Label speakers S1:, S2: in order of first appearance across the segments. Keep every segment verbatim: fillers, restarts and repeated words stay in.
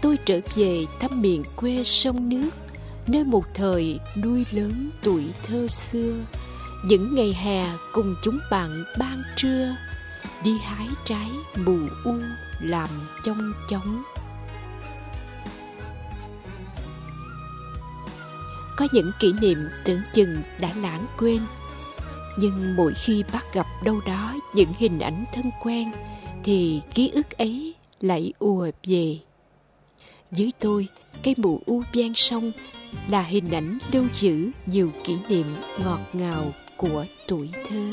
S1: tôi trở về thăm miền quê sông nước, nơi một thời nuôi lớn tuổi thơ xưa. Những ngày hè cùng chúng bạn ban trưa, đi hái trái mù u làm chong chóng. Có những kỷ niệm tưởng chừng đã lãng quên, nhưng mỗi khi bắt gặp đâu đó những hình ảnh thân quen thì ký ức ấy lại ùa về. Với tôi, cây mù u ven sông là hình ảnh lưu giữ nhiều kỷ niệm ngọt ngào của tuổi thơ.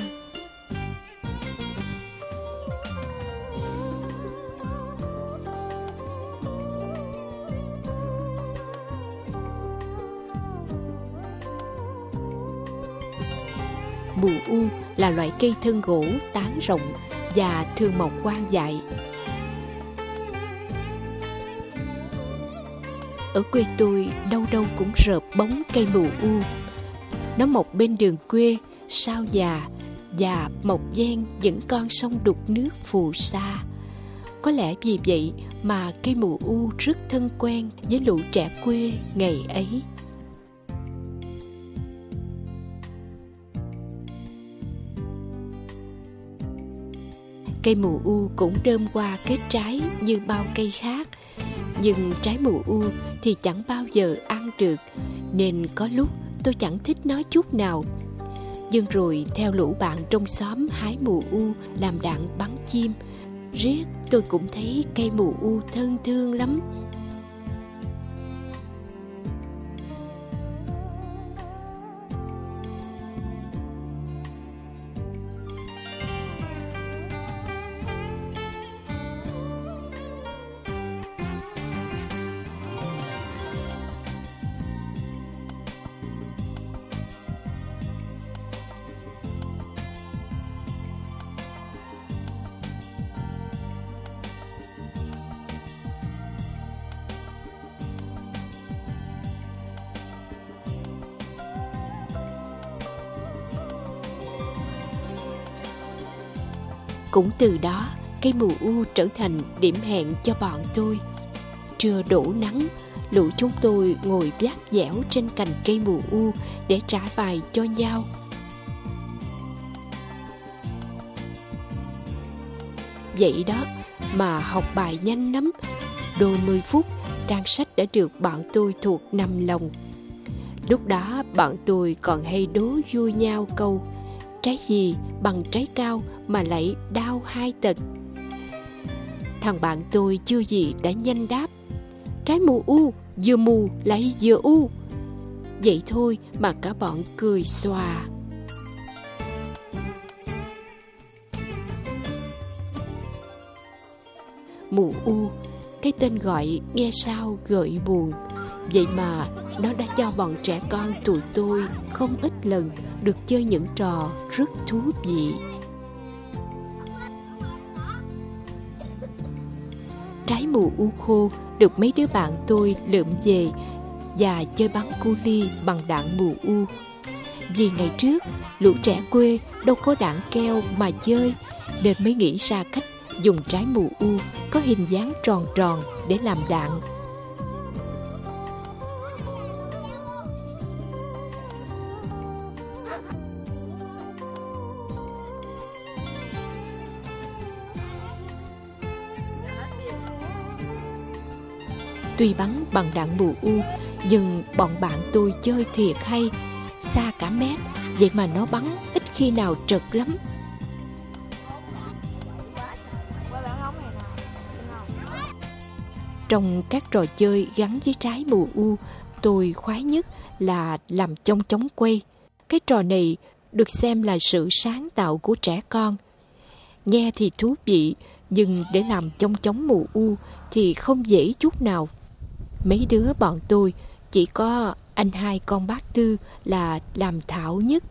S1: Mù u là loại cây thân gỗ tán rộng và thường mọc hoang dại. Ở quê tôi đâu đâu cũng rợp bóng cây mù u. Nó mọc bên đường quê, sao già và mọc ven những con sông đục nước phù sa. Có lẽ vì vậy mà cây mù u rất thân quen với lũ trẻ quê ngày ấy. Cây mù u cũng đơm qua kết trái như bao cây khác, nhưng trái mù u thì chẳng bao giờ ăn được, nên có lúc tôi chẳng thích nó chút nào. Nhưng rồi theo lũ bạn trong xóm hái mù u làm đạn bắn chim, riết tôi cũng thấy cây mù u thân thương lắm. Cũng từ đó, cây mù u trở thành điểm hẹn cho bọn tôi. Trưa đổ nắng, lũ chúng tôi ngồi vác dẻo trên cành cây mù u để trả bài cho nhau. Vậy đó mà học bài nhanh lắm. Đôi mươi phút, trang sách đã được bọn tôi thuộc nằm lòng. Lúc đó bọn tôi còn hay đố vui nhau câu: trái gì bằng trái cao mà lại đau hai tật. Thằng bạn tôi chưa gì đã nhanh đáp: trái mù u, vừa mù lại vừa u. Vậy thôi mà cả bọn cười xòa. Mù u, cái tên gọi nghe sao gợi buồn. Vậy mà nó đã cho bọn trẻ con tụi tôi không ít lần được chơi những trò rất thú vị. Trái mù u khô được mấy đứa bạn tôi lượm về và chơi bắn cu li bằng đạn mù u. Vì ngày trước lũ trẻ quê đâu có đạn keo mà chơi, nên mới nghĩ ra cách dùng trái mù u có hình dáng tròn tròn để làm đạn. Tuy bắn bằng đạn mù u, nhưng bọn bạn tôi chơi thiệt hay, xa cả mét, vậy mà nó bắn ít khi nào trật lắm. Trong các trò chơi gắn với trái mù u, tôi khoái nhất là làm chong chóng quay. Cái trò này được xem là sự sáng tạo của trẻ con. Nghe thì thú vị, nhưng để làm chong chóng mù u thì không dễ chút nào. Mấy đứa bọn tôi, chỉ có anh hai con bác Tư là làm thạo nhất.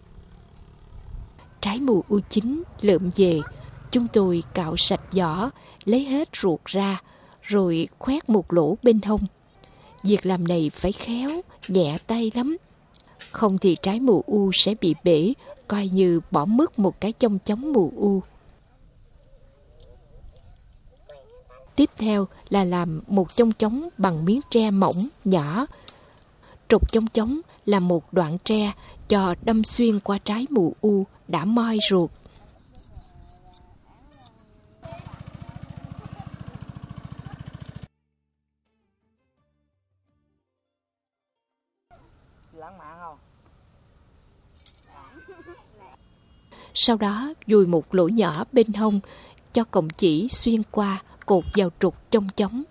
S1: Trái mù u chín lượm về, chúng tôi cạo sạch vỏ, lấy hết ruột ra, rồi khoét một lỗ bên hông. Việc làm này phải khéo, nhẹ tay lắm. Không thì trái mù u sẽ bị bể, coi như bỏ mất một cái chong chóng mù u. tiếp theo là làm một chong chóng bằng miếng tre mỏng, nhỏ. Trục chong chóng là một đoạn tre cho đâm xuyên qua trái mù u đã moi ruột. Sau đó dùi một lỗ nhỏ bên hông, cho cọng chỉ xuyên qua, cột vào trục chong chóng.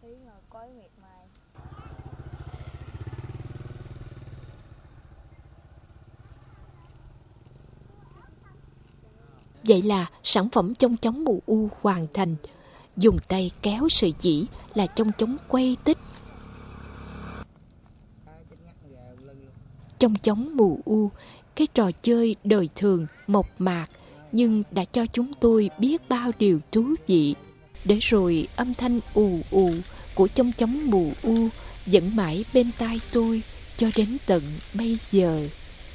S1: Vậy là sản phẩm chong chóng mù u hoàn thành. Dùng tay kéo sợi chỉ là chong chóng quay tích. Chong chóng mù u, cái trò chơi đời thường, mộc mạc, nhưng đã cho chúng tôi biết bao điều thú vị. Để rồi âm thanh ù ù của chong chóng mù u vẫn mãi bên tai tôi cho đến tận bây giờ.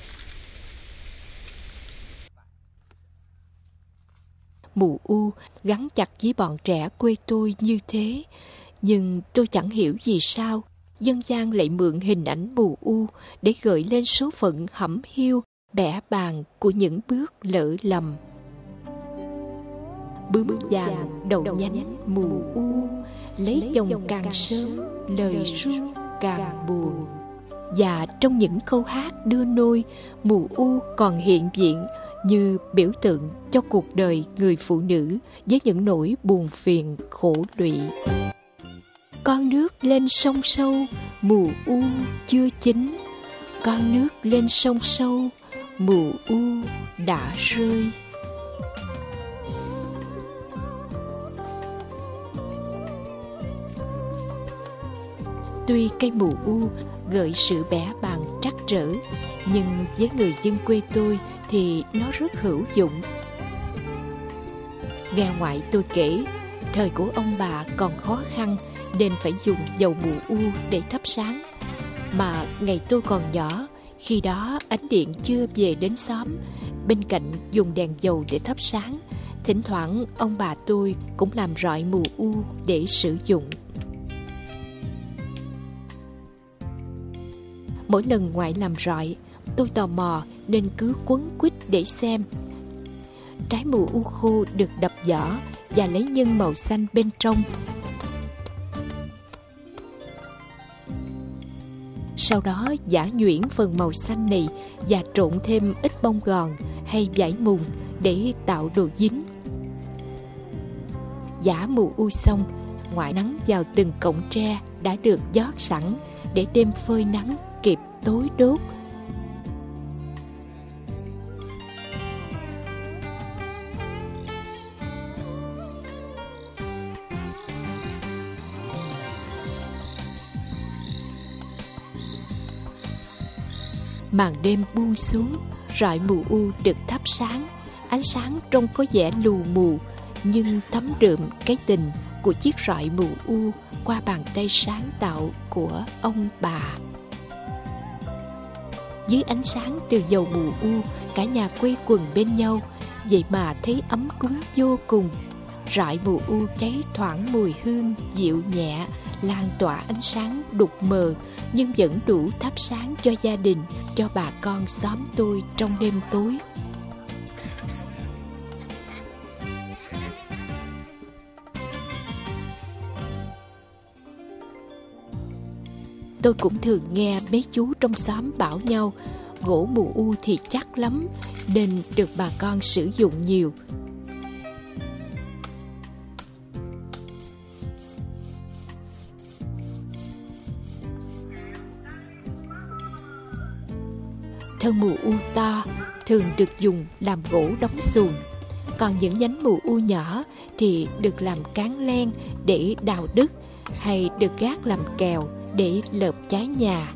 S1: Mù u gắn chặt với bọn trẻ quê tôi như thế, nhưng tôi chẳng hiểu vì sao dân gian lại mượn hình ảnh mù u để gợi lên số phận hẩm hiu, bẽ bàng của những bước lỡ lầm. Bướm vàng đầu nhánh mù u, lấy chồng càng sớm, lời ru càng buồn. Và trong những câu hát đưa nôi, mù u còn hiện diện như biểu tượng cho cuộc đời người phụ nữ với những nỗi buồn phiền khổ lụy. Con nước lên sông sâu, mù u chưa chín. Con nước lên sông sâu, mù u đã rơi. Tuy cây mù u gợi sự bẽ bàng trắc trở, nhưng với người dân quê tôi thì nó rất hữu dụng. Nghe ngoại tôi kể, thời của ông bà còn khó khăn nên phải dùng dầu mù u để thắp sáng. Mà ngày tôi còn nhỏ, khi đó ánh điện chưa về đến xóm, bên cạnh dùng đèn dầu để thắp sáng, thỉnh thoảng ông bà tôi cũng làm rọi mù u để sử dụng. Mỗi lần ngoại làm rọi, tôi tò mò nên cứ quấn quýt để xem. Trái mù u khô được đập vỏ và lấy nhân màu xanh bên trong. Sau đó giã nhuyễn phần màu xanh này và trộn thêm ít bông gòn hay vải mùng để tạo độ dính. Giã mù u xong, ngoại nắng vào từng cọng tre đã được giót sẵn để đêm phơi nắng kịp tối đốt. Màn đêm buông xuống, rọi mù u được thắp sáng. Ánh sáng trông có vẻ lù mù, nhưng thấm đượm cái tình của chiếc rọi mù u qua bàn tay sáng tạo của ông bà. Dưới ánh sáng từ dầu mù u, cả nhà quây quần bên nhau, vậy mà thấy ấm cúng vô cùng. Rọi mù u cháy thoảng mùi hương dịu nhẹ, lan tỏa ánh sáng đục mờ, nhưng vẫn đủ thắp sáng cho gia đình, cho bà con xóm tôi trong đêm tối. Tôi cũng thường nghe mấy chú trong xóm bảo nhau, gỗ mù u thì chắc lắm, nên được bà con sử dụng nhiều. Thân mù u to thường được dùng làm gỗ đóng xuồng, còn những nhánh mù u nhỏ thì được làm cán len để đào đất, hay được gác làm kèo để lợp trái nhà.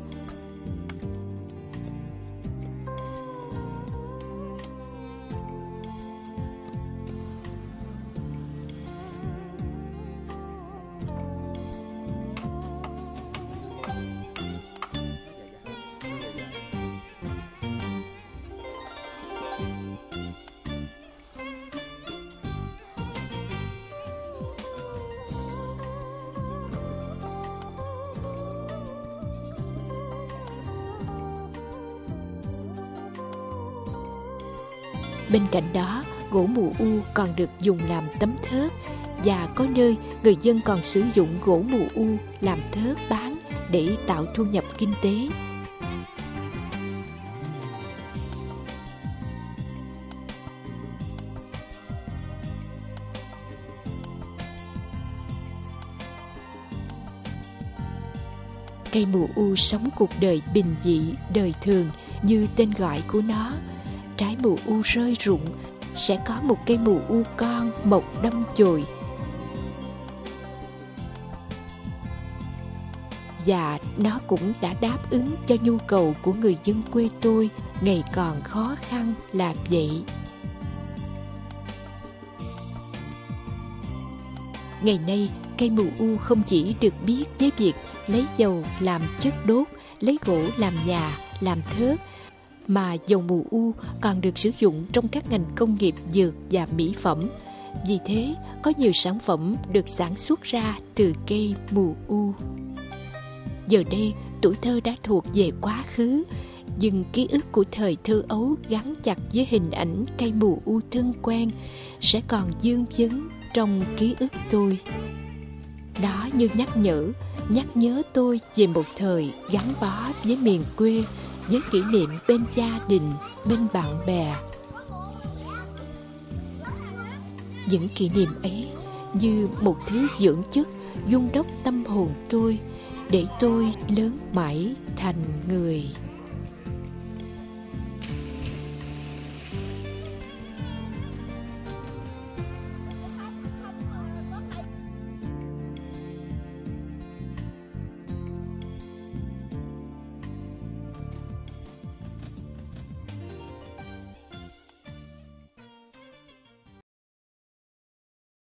S1: Bên cạnh đó, gỗ mù u còn được dùng làm tấm thớt, và có nơi người dân còn sử dụng gỗ mù u làm thớt bán để tạo thu nhập kinh tế. Cây mù u sống cuộc đời bình dị, đời thường như tên gọi của nó. Trái mù u rơi rụng, sẽ có một cây mù u con mọc đâm chồi. Và nó cũng đã đáp ứng cho nhu cầu của người dân quê tôi ngày còn khó khăn là vậy. Ngày nay, cây mù u không chỉ được biết với việc lấy dầu làm chất đốt, lấy gỗ làm nhà, làm thớt, mà dầu mù u còn được sử dụng trong các ngành công nghiệp dược và mỹ phẩm. Vì thế, có nhiều sản phẩm được sản xuất ra từ cây mù u. Giờ đây, tuổi thơ đã thuộc về quá khứ, nhưng ký ức của thời thơ ấu gắn chặt với hình ảnh cây mù u thân quen sẽ còn vương vấn trong ký ức tôi. Đó như nhắc nhở, nhắc nhớ tôi về một thời gắn bó với miền quê, với kỷ niệm bên gia đình, bên bạn bè. Những kỷ niệm ấy như một thứ dưỡng chất vun đắp tâm hồn tôi, để tôi lớn mãi thành người.